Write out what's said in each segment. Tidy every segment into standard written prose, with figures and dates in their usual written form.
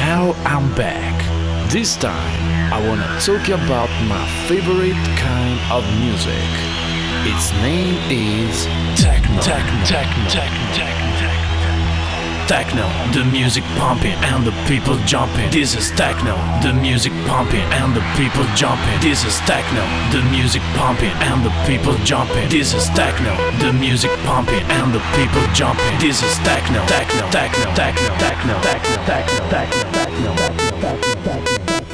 now I'm back. This time I wanna talk about my favorite kind of music. Its name is techno. Techno, the music pumping and the people jumping. This is techno, the music pumping and the people jumping. This is techno, the music pumping and the people jumping. This is techno, the music pumping and the people jumping. This is techno, techno, techno, techno, techno, techno, techno, techno, techno, techno, techno.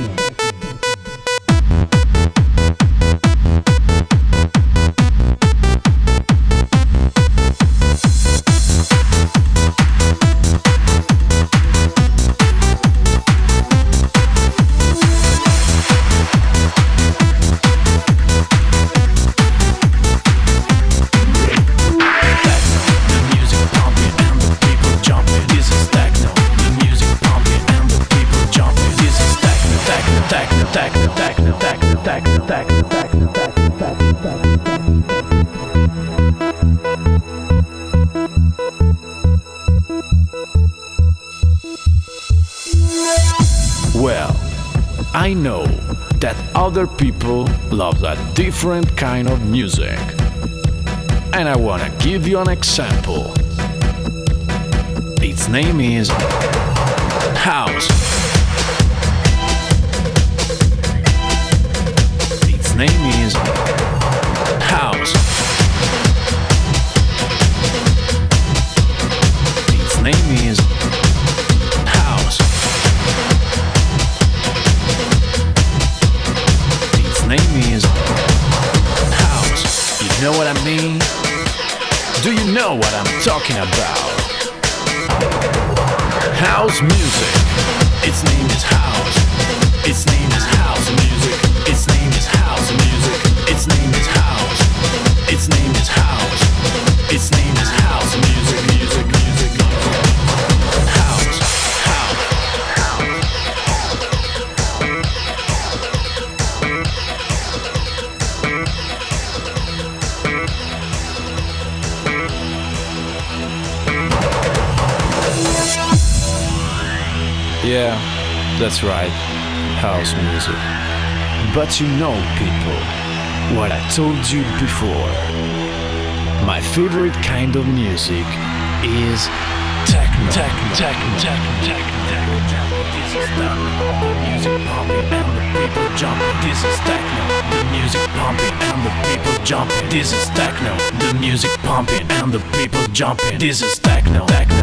Well, I know that other people love a different kind of music, and I wanna give you an example. Its name is house. Its name is house. Its name is house. Its name is house. You know what I mean? Do you know what I'm talking about? House music. Its name is house. Its name is house music. Its name is house music. Its name is house. Its name is house. Its name is house music. Music, music, music. House, house, Yeah, that's right, house music. But you know, people, what I told you before. My favorite kind of music is techno. This is techno, the music pumping and the people jumping. This is techno, the music pumping and the people jumping. This is techno, the music pumping and the people jumping. This is techno.